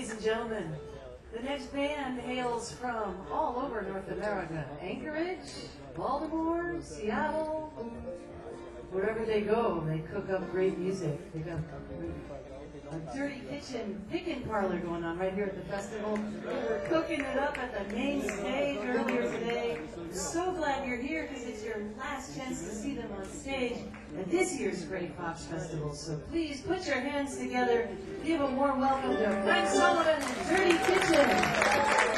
ladies and gentlemen. The next band hails from all over North America. Anchorage, Baltimore, Seattle. Wherever they go, they cook up great music. They got a Dirty Kitchen pickin' parlor going on right here at the festival. We're cooking it up at the main stage earlier today. So glad you're here because it's your last chance to see them on stage at this year's Great Fox Festival. So please put your hands together. Give a warm welcome to Frank Sullivan and Dirty Kitchen.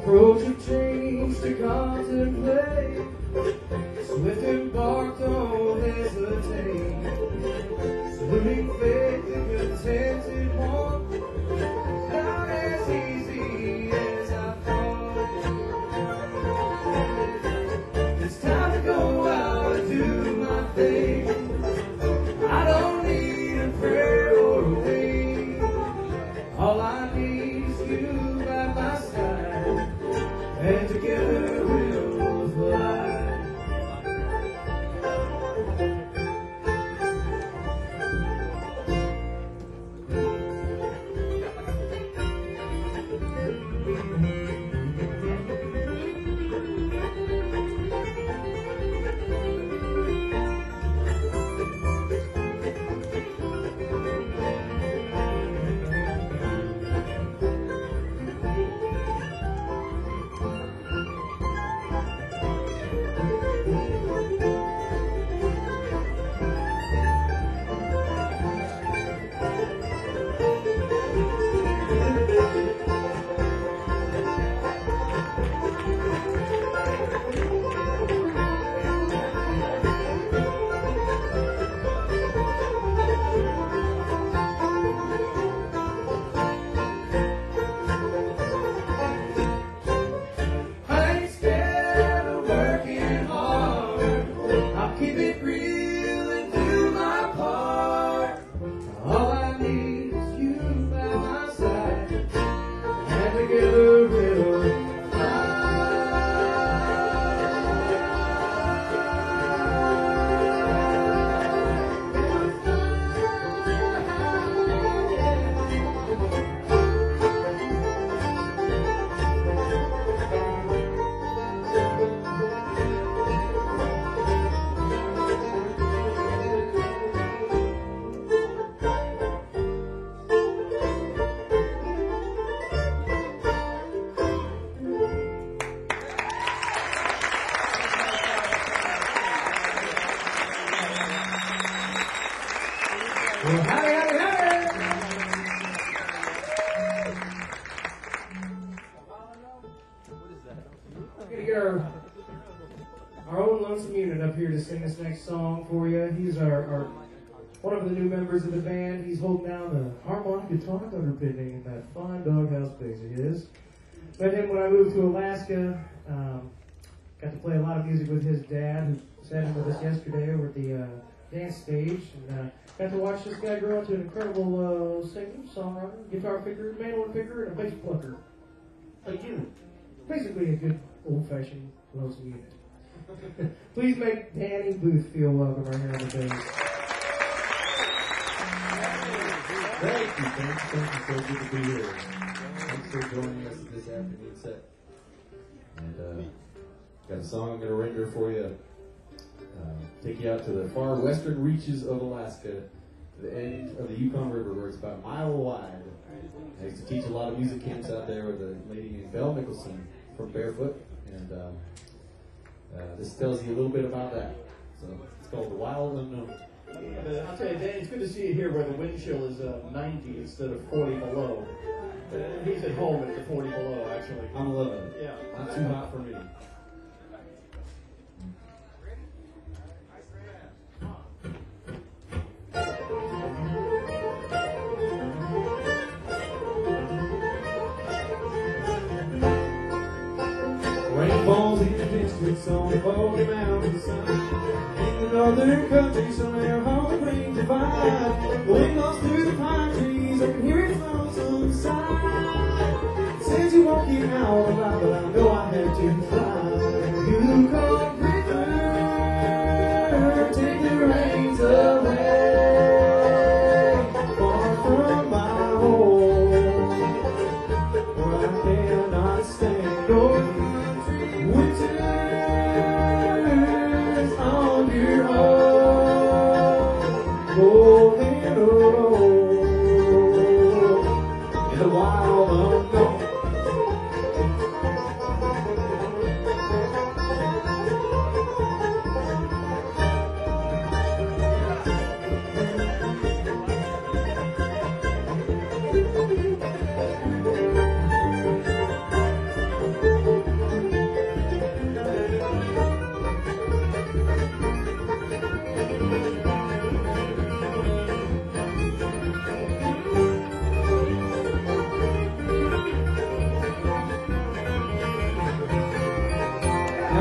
approach of change to contemplate. Swift embarked, don't hesitate. Saluting faith, the contented one. Not as easy as I thought. It's time to go out and do my thing. I don't need a prayer or a wing. All I need is you by my side, and together we'll fly. Well, howdy, howdy, howdy! We're going to get our own lonesome unit up here to sing this next song for you. He's our one of the new members of the band. He's holding down the harmonic guitar underpinning in that fine doghouse bass of his. Met him when I moved to Alaska. Got to play a lot of music with his dad, who sat in with us yesterday over at the dance stage, and got to watch this guy grow into an incredible singer, songwriter, guitar picker, mandolin picker, and a bass plucker. A unit. Basically a good old-fashioned lonesome unit. Please make Danny Booth feel welcome right here on the bass. Thank you, thank you, so good to be here. Thanks for joining us at this afternoon set. And got a song I'm going to render for you. Take you out to the far western reaches of Alaska, to the end of the Yukon River, where it's about a mile wide. I used to teach a lot of music camps out there with a lady named Belle Mickelson from Barefoot, and this tells you a little bit about that. So it's called The Wild Unknown. I'll tell you, Dan, it's good to see you here where the wind chill is 90 instead of 40 below. He's at home at the 40 below, actually. I'm loving it. Yeah. Not too hot for me. Rain falls in the districts on the Baldy Mountain side. In the northern country, somewhere hard rain divide. Wind blows through the pine trees, I can hear it from some side. Says you won't get out alive, but I know I had to fly. You come river, take the reins away. Far from my home, where I cannot stand. Oh, winter's on your own, golden road, in the wild unknown.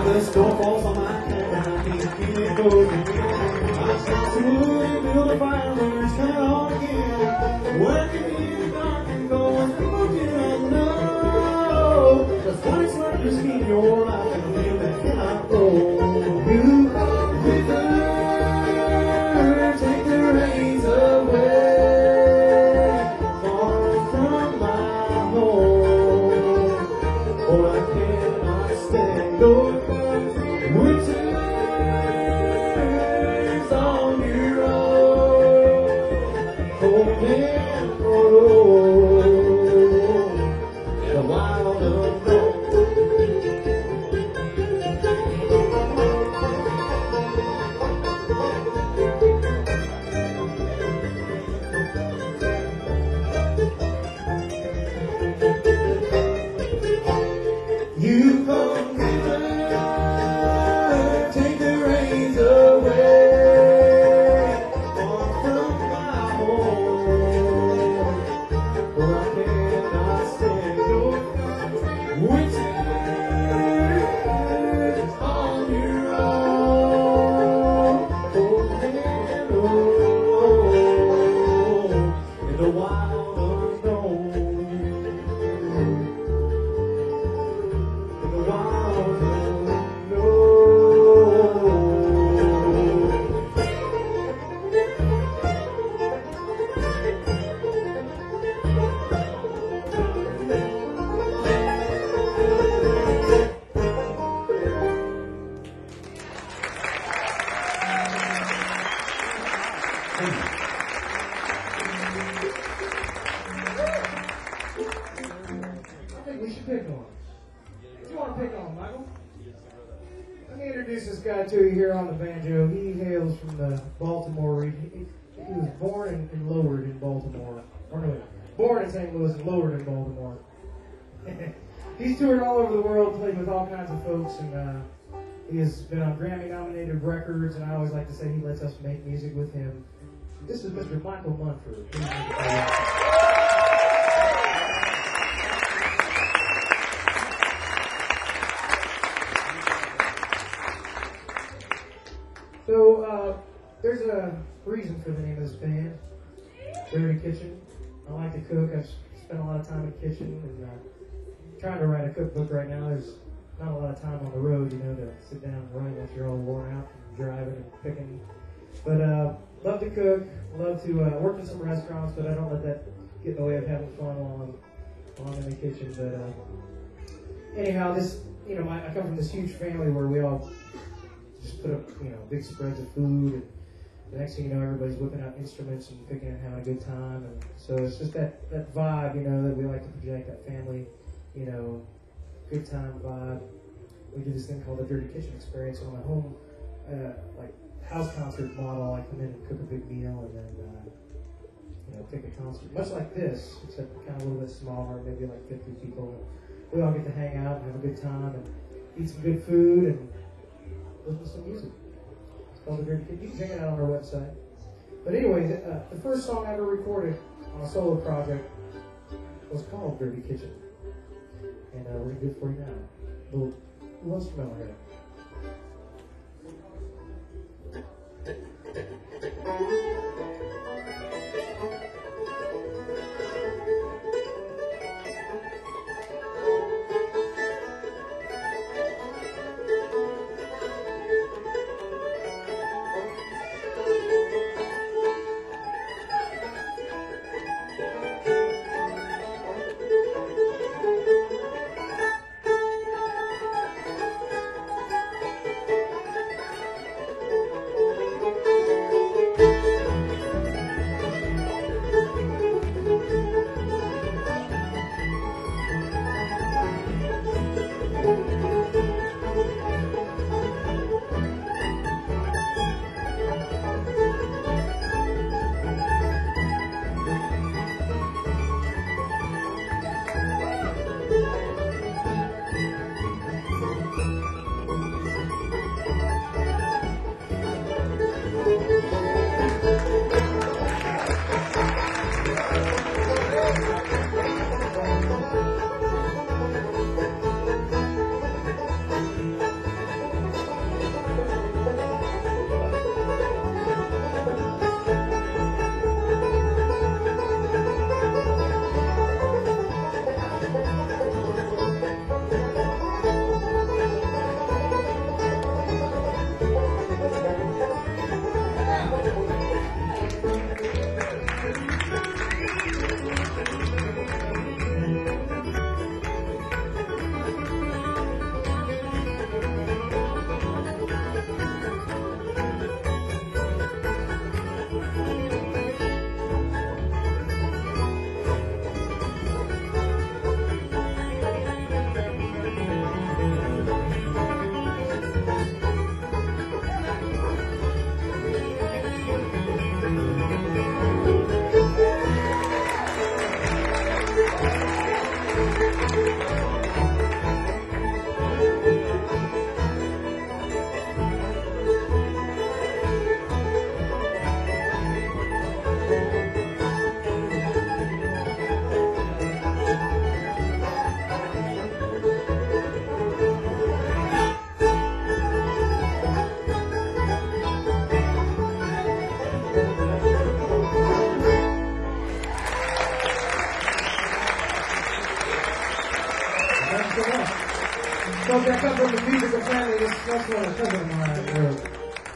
the snow falls on my cabin, I can't feel it moving. I start to wood and build a fire, and turn it on again. Working in the dark and going through looking I know. Just one slurs in your life and feel that cannot go. You come quicker, take the reins away, far from my home. For I cannot stand your winters on your own. Home and road, the wild unknown. You come hither, take the reins away, far from my home. For I cannot stand your winters on your own. Home and road, in the wild unknown. In the wild I think we should pick one. What do you want to pick on, Michael? Let me introduce this guy to you here on the banjo. He hails from the Baltimore region. He was born and lowered in Baltimore. Or no, born in St. Louis and lowered in Baltimore. He's toured all over the world, played with all kinds of folks, and he has been on Grammy-nominated records, and I always like to say he lets us make music with him. This is Mr. Michael Munford. Please make it So, there's a reason for the name of this band, Dirty Kitchen. I like to cook. I've spent a lot of time in the kitchen, and trying to write a cookbook right now. There's not a lot of time on the road, you know, to sit down and write once you're all worn out and driving and picking. But love to cook, love to work in some restaurants, but I don't let that get in the way of having fun while I'm in the kitchen. But anyhow, this, you know, I come from this huge family where we all just put up, you know, big spreads of food, and the next thing you know, everybody's whipping out instruments and picking and having a good time. And so it's just that vibe, you know, that we like to project, that family, you know, good time vibe. We do this thing called the Dirty Kitchen Experience on a home, like house concert model. I come in and cook a big meal and then, you know, pick a concert. Much like this, except kind of a little bit smaller, maybe like 50 people. We all get to hang out and have a good time and eat some good food and listen to some music. It's called the Dirty Kitchen. You can check it out on our website. But anyway, the first song I ever recorded on a solo project was called Dirty Kitchen. And we're going to do it for you now. A little instrumental here. so much. So if that comes from the musical family, that's what a cousin of mine wrote.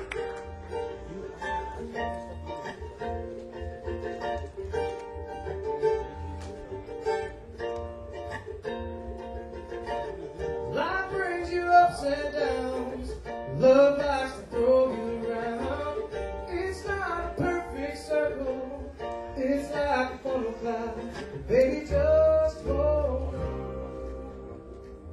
Life brings you ups and downs. Love likes to throw you around. It's not a perfect circle. It's like a funnel cloud. Baby, just hold on.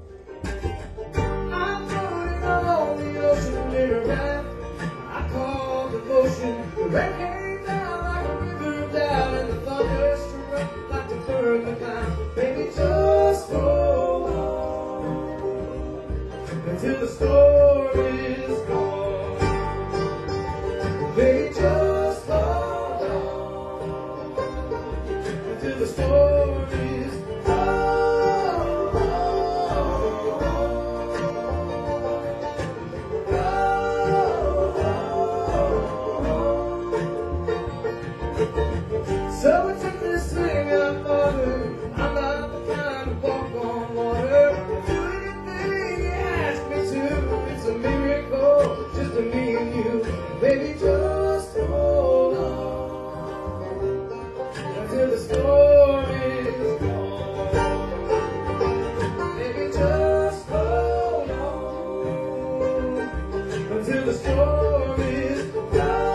I'm floating on the ocean in a raft. I call devotion. The rain came down like a river down, and the thunder struck like the bird the cloud. Baby, just hold on until the storm is gone. Baby, just hold on until the storm is gone. So I took this thing out for her. I'm not the kind to walk on water. Do anything you ask me to. It's a miracle, just a me and you. Baby, just hold on until the storm is gone. Baby, just hold on until the storm is gone.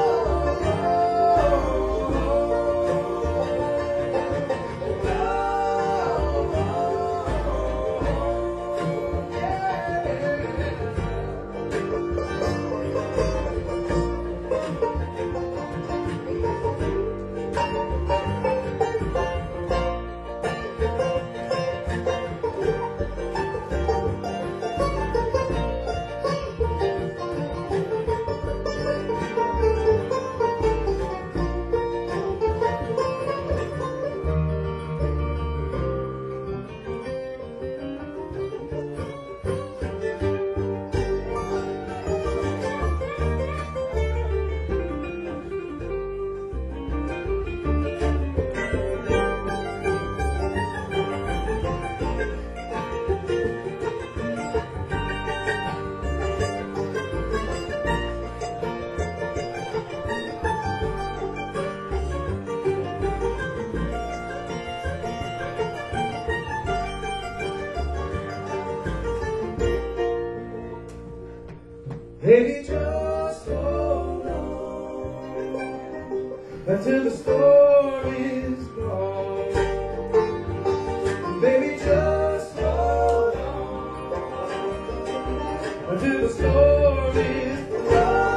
Baby, just hold on until the storm is gone. Baby, just hold on until the storm is gone.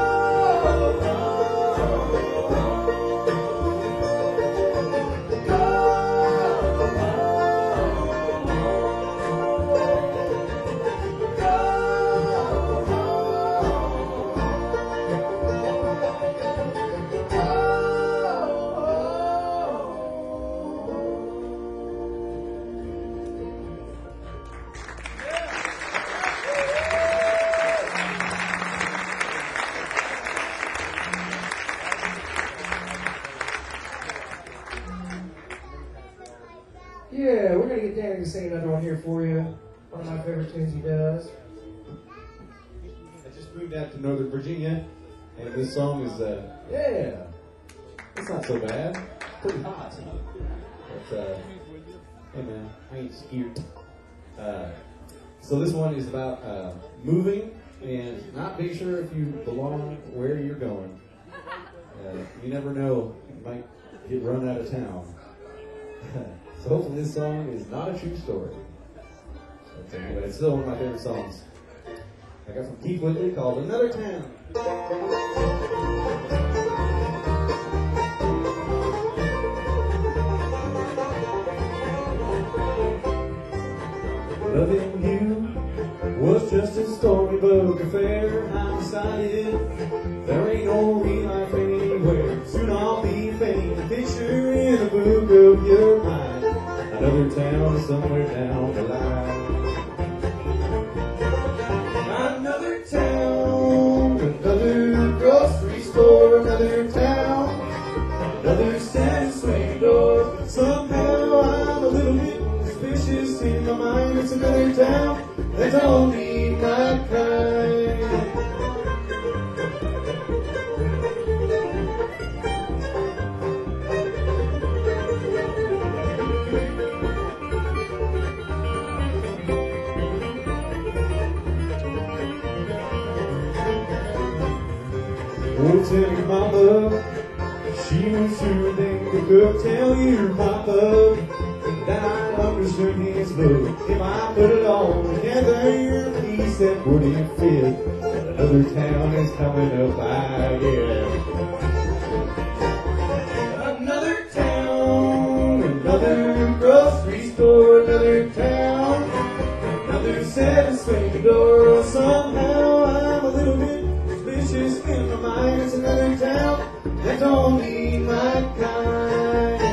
Yeah, we're gonna get Danny to sing another one here for you. One of my favorite tunes he does. I just moved out to Northern Virginia, and this song is, yeah, it's not so bad. Pretty hot. But, hey man, I ain't scared. So this one is about moving and not being sure if you belong where you're going. You never know, you might get run out of town. So hopefully this song is not a true story. But anyway, it's still one of my favorite songs. I got from Keith Whitley called Another Town. Loving you was just a storybook affair. I decided there ain't no real life anywhere. Soon I'll be famed, a picture in a book of your mind. Another town somewhere down the line. Another town, another grocery store, another town, another set of swing doors. Somehow I'm a little bit suspicious blues in my mind. It's another town that don't need my kind. Oh, tell your mama she was sure thing to cook. Tell your papa that I understood his look. If I put it all together, he said, wouldn't fit. Another town is coming up, I guess. Another town, another grocery store, another town, another set of swing door. Somehow I'm a little bit suspicious in my mind. It's another town that don't need my kind.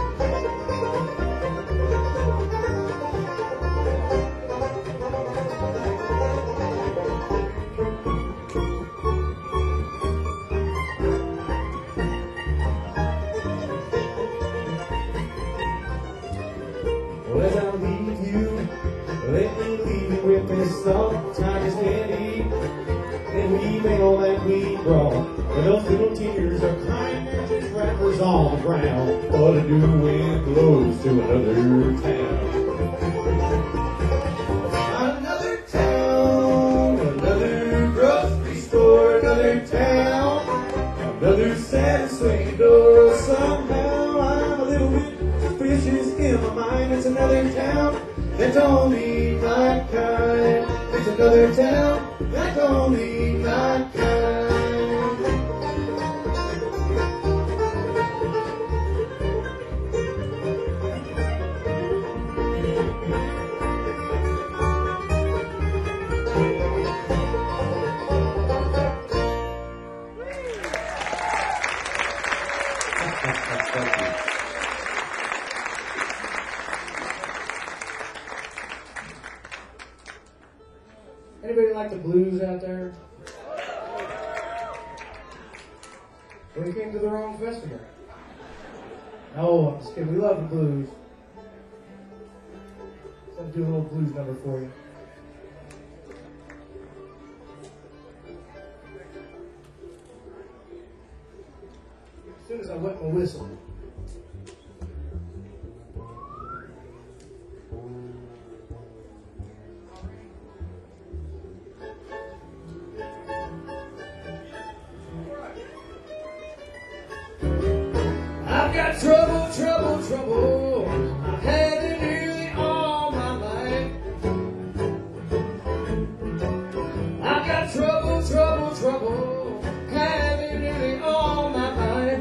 Well, as I leave you, let me leave you with this thought. Time is steady, and we made all that we brought. And those little tears are crying, they're just wrappers on the ground. What to do when close to another town? Another town, another grocery store, another town, another set of swing doors. Somehow I'm a little bit suspicious in my mind. It's another town that don't need my kind. It's another town that don't need my kind. Anybody like the blues out there? Well, you came to the wrong festival. No, I'm just kidding. We love the blues. So I'll do a little blues number for you. As soon as I wet my whistle. I've got trouble, trouble, trouble. I've had it nearly all my life. I've got trouble, trouble, trouble. Had it nearly all my life.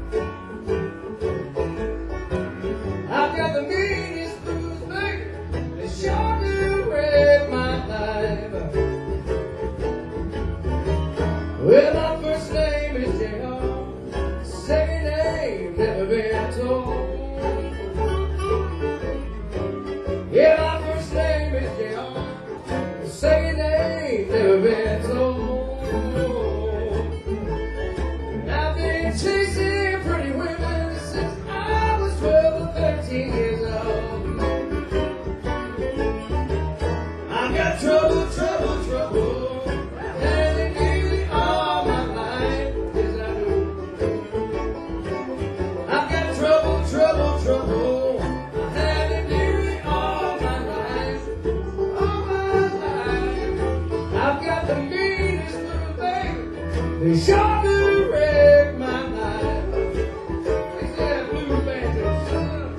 I've got the meanest blues, baby. They sure do wreck my life. Well, my first name is J.R. Second name never been told. Yeah, my first name is J.R. Second name never been told. And I've been chasing pretty women since I was 12 or 13 years old. I've got trouble, trouble, trouble. Trouble, trouble, I had it nearly all my life, all my life. I've got the meanest little baby, they sure do wreck my life. They said blue banjo, son.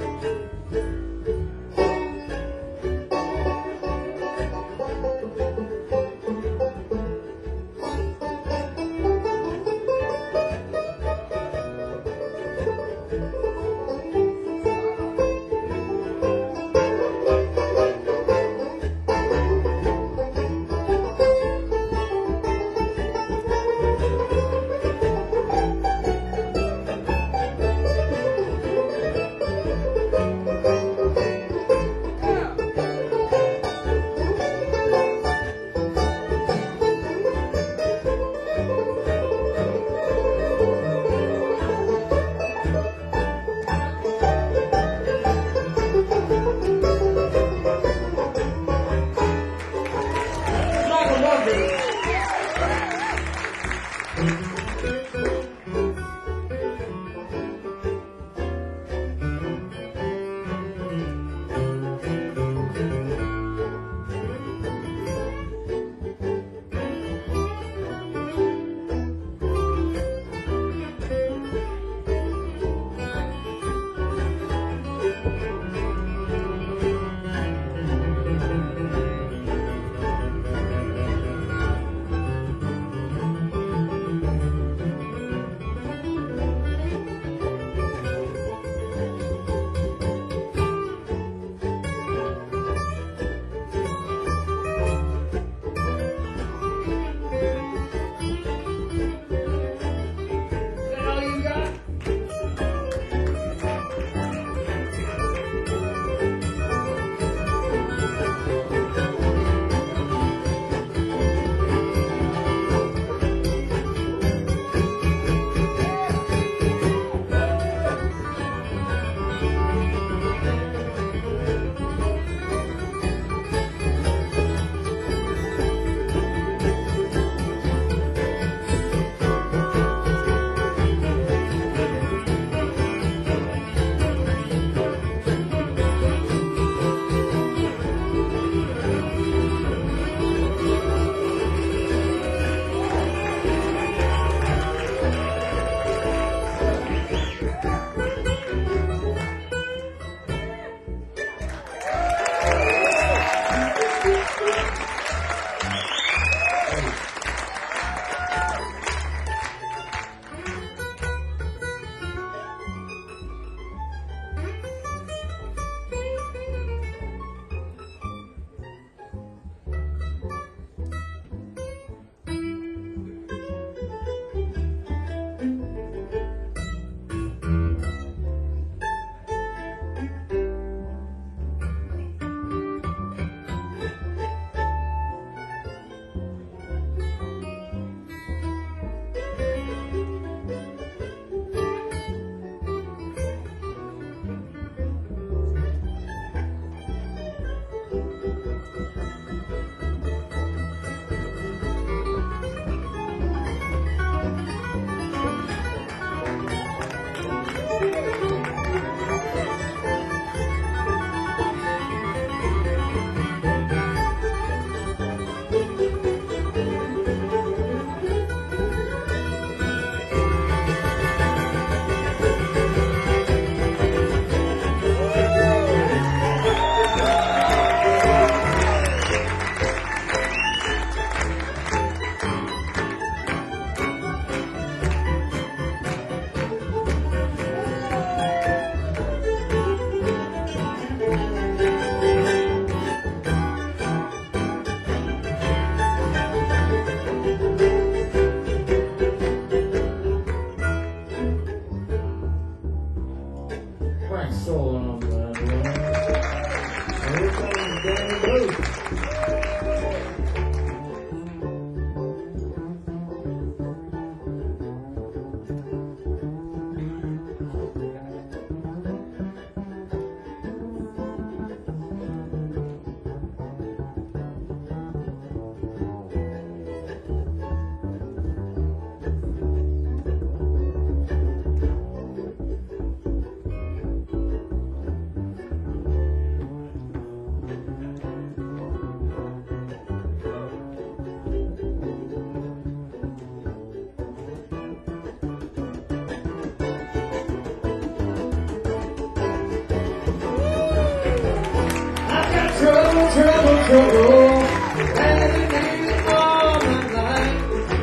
trouble, trouble, trouble. Haven't had it all my life.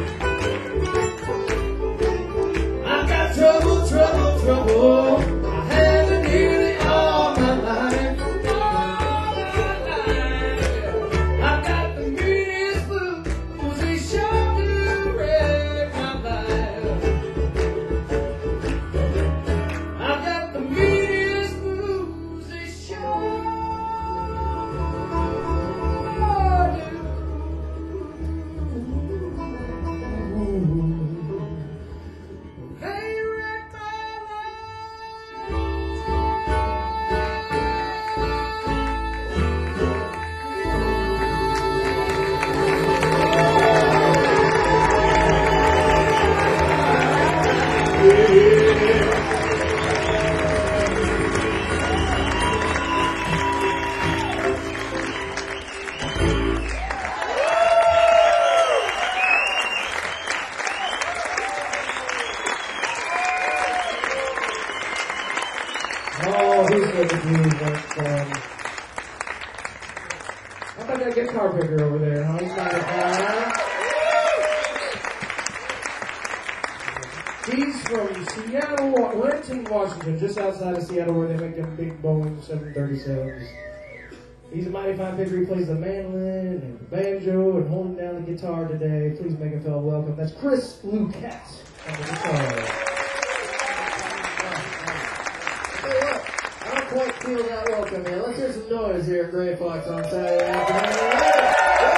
I've got trouble, trouble, trouble. I haven't had it all my life. I've got the meanest blues, they sure do wreck my life. I've got the meanest blues, they sure do. They wreck my Oh, he's got the blues like how about that guitar picker over there, huh? He's not a bad. He's from Seattle, Renton, Washington, just outside of Seattle where they make them big Boeing 737s. He's a mighty fine picker. He plays the mandolin and the banjo and holding down the guitar today. Please make him feel welcome. That's Chris Luquette on the guitar. I don't quite feel that welcome, man. Let's hear some noise here at Gray Fox on Saturday afternoon.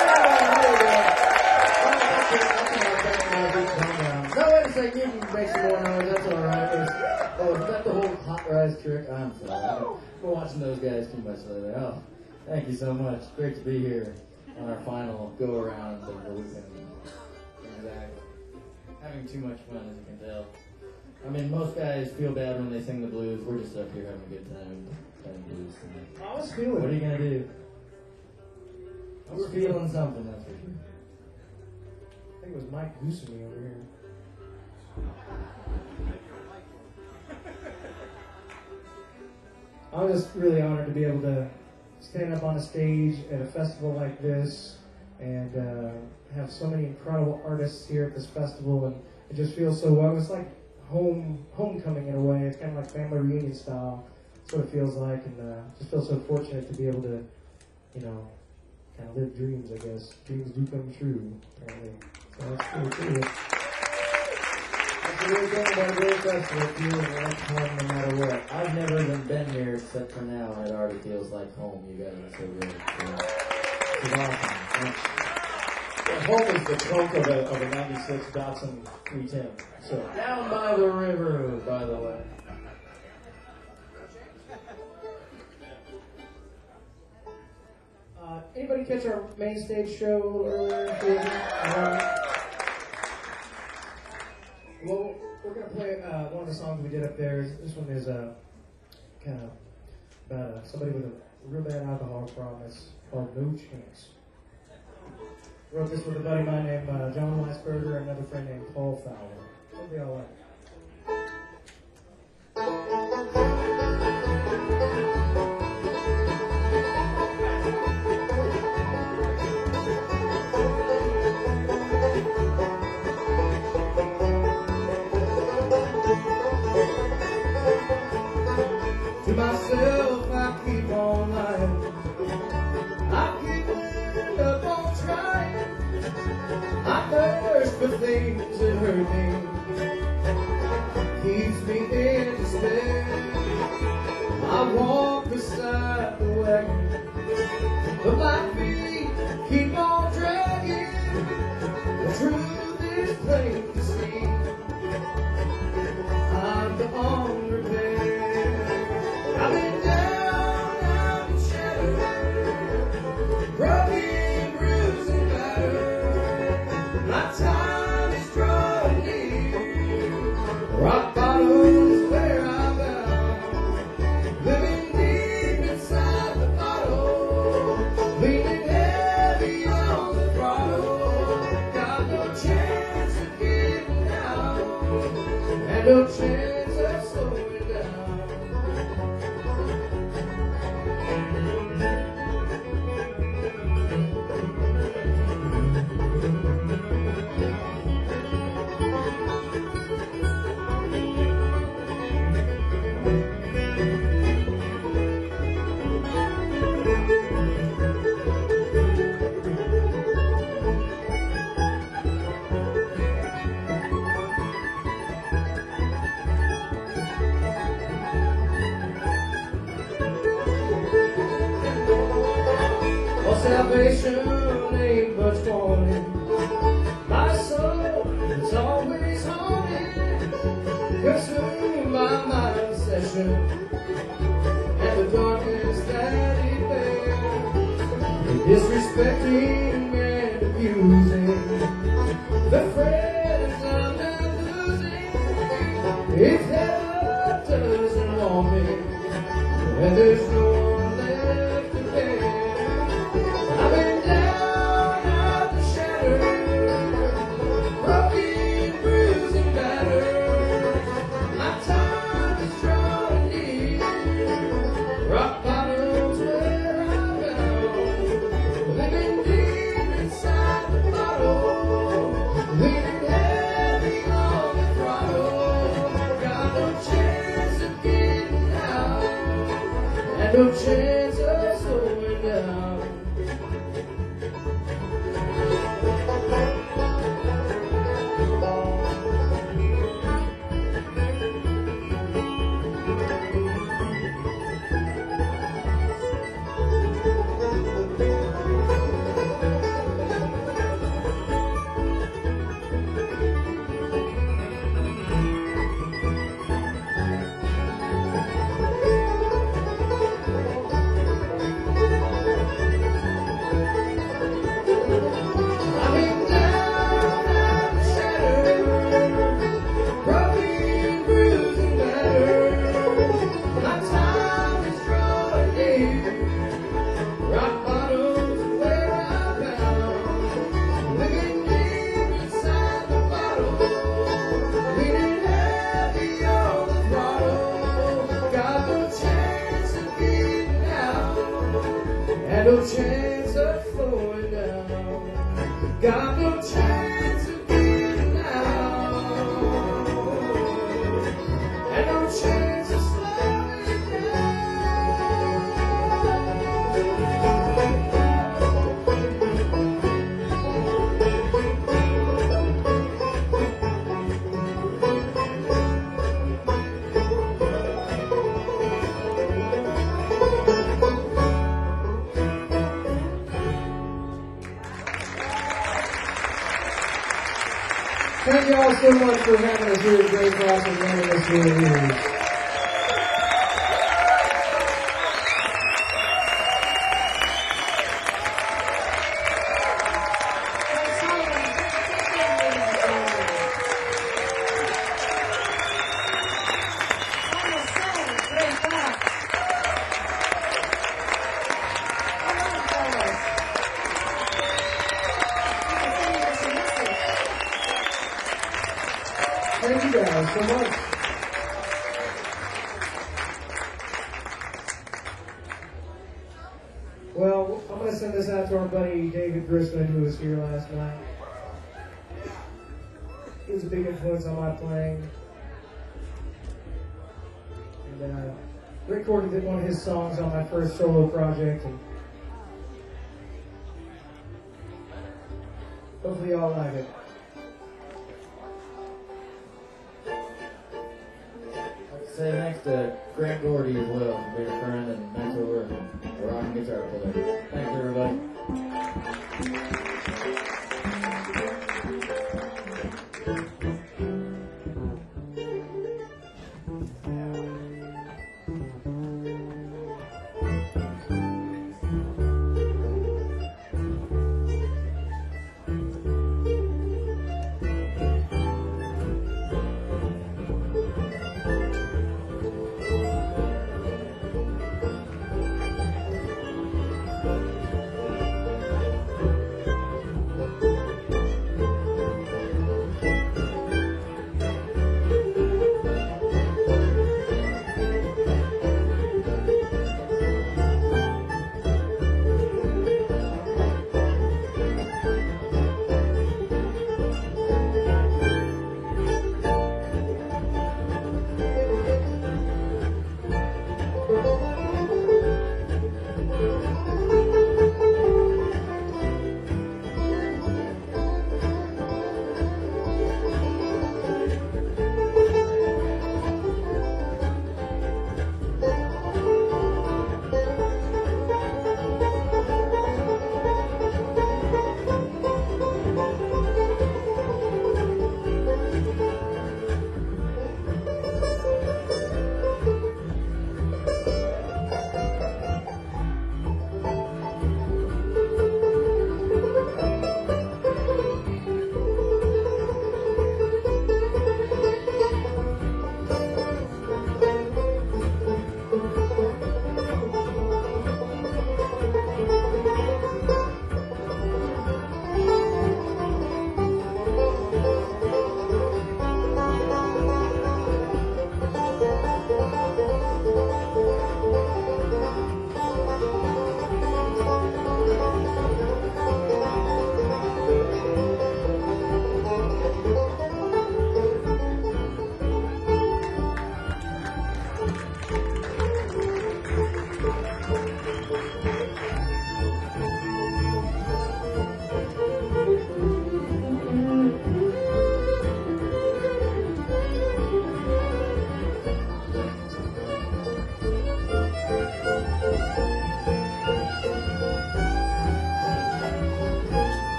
No, wait a second. You can make some more noise. That's all right. Is that the whole hot rise trick? I'm sorry. We're watching those guys too much lately. Oh, thank you so much. Great to be here on our final go-around of the weekend. Exactly. Having too much fun, as you can tell. I mean, most guys feel bad when they sing the blues. We're just up here having a good time playing blues tonight. I was feeling What are it. you gonna do? We're feeling something, that's for sure. I think it was Mike Busey over here. I'm just really honored to be able to stand up on a stage at a festival like this and have so many incredible artists here at this festival, and it just feels so well. It's like homecoming in a way. It's kind of like family reunion style. That's what it feels like, and just feel so fortunate to be able to, kind of live dreams, I guess. Dreams do come true, apparently. So that's pretty cool. That's the real thing about a great festival. It feels like home no matter what. I've never even been here except for now, and it already feels like home. You guys are so good. It's awesome. Yeah, home is the trunk of a 96 Datsun 310. So Down by the river, by the way. Anybody catch our main stage show a little earlier? Well, we're going to play one of the songs we did up there. This one is kind of about somebody with a real bad alcohol problem. It's called No Chance. Wrote this with a buddy of mine named John Weisberger and another friend named Paul Fowler. Hope they all like it. To myself, I keep on lying. I keep ending up on trying. I thirst for things that hurt me. salvation ain't much wanted. My soul is always haunted, consumed by my obsession and the darkness that it bears, disrespecting and abusing the friends I'm now losing. If heaven doesn't want me, and there's no one left to bear. I've been down at the shadow, broken, bruised, and battered. My time is drawing near. Rock bottom's where I'm bound. Living deep inside the bottle, leaning heavy on the throttle. Got no chance of getting out, and no chance of slowing down. No chance of slowing down. Got no chance of getting out, and no chance of slowing Thank you all so much for having us here at Great Cross and letting us hear you. Thank you guys so much. Well, I'm going to send this out to our buddy David Grisman, who was here last night. He was a big influence on my playing. And recorded one of his songs on my first solo project. And hopefully y'all like it. Say thanks to Grant Gordy as well for being a friend and mentor and a rocking guitar player. Thanks, everybody.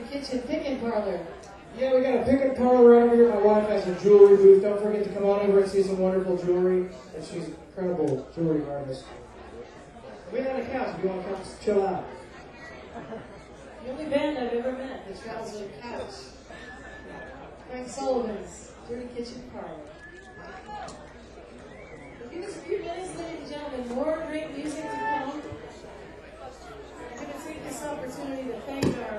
kitchen picking parlor. Yeah, we got a pickup parlor right over here. My wife has a jewelry booth. Don't forget to come on over and see some wonderful jewelry. And she's an incredible jewelry artist. We got a couch if you want to come chill out. The only band I've ever met that travels with a couch. Frank Sullivan's Dirty Kitchen Parlor. Give us a few minutes, ladies and gentlemen. More great music to come. I'm going to take this opportunity to thank our